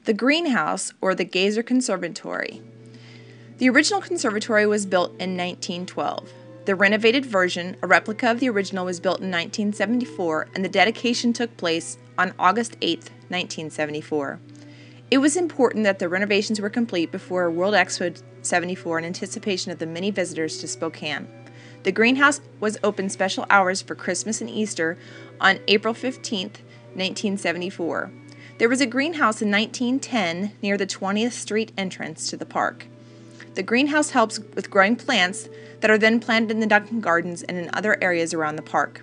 The greenhouse, or the Gazer Conservatory. The original conservatory was built in 1912. The renovated version, a replica of the original, was built in 1974, and the dedication took place on August 8, 1974. It was important that the renovations were complete before World Expo 74 in anticipation of the many visitors to Spokane. The greenhouse was open special hours for Christmas and Easter on April 15, 1974. There was a greenhouse in 1910 near the 20th Street entrance to the park. The greenhouse helps with growing plants that are then planted in the Duncan Gardens and in other areas around the park.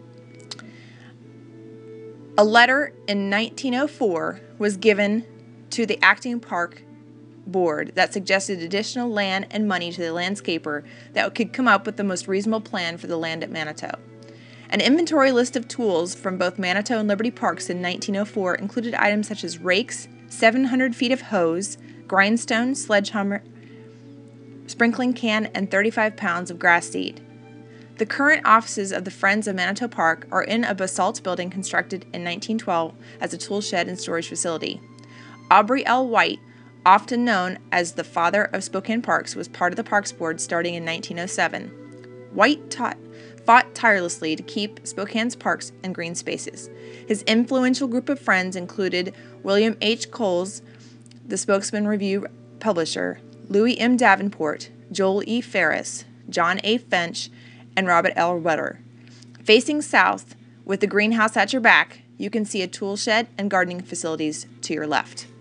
A letter in 1904 was given to the acting park board that suggested additional land and money to the landscaper that could come up with the most reasonable plan for the land at Manitou. An inventory list of tools from both Manitou and Liberty Parks in 1904 included items such as rakes, 700 feet of hose, grindstone, sledgehammer, sprinkling can, and 35 pounds of grass seed. The current offices of the Friends of Manitou Park are in a basalt building constructed in 1912 as a tool shed and storage facility. Aubrey L. White, often known as the father of Spokane Parks, was part of the Parks Board starting in 1907. White fought tirelessly to keep Spokane's parks and green spaces. His influential group of friends included William H. Coles, the Spokesman Review publisher, Louis M. Davenport, Joel E. Ferris, John A. Finch, and Robert L. Rutter. Facing south, with the greenhouse at your back, you can see a tool shed and gardening facilities to your left.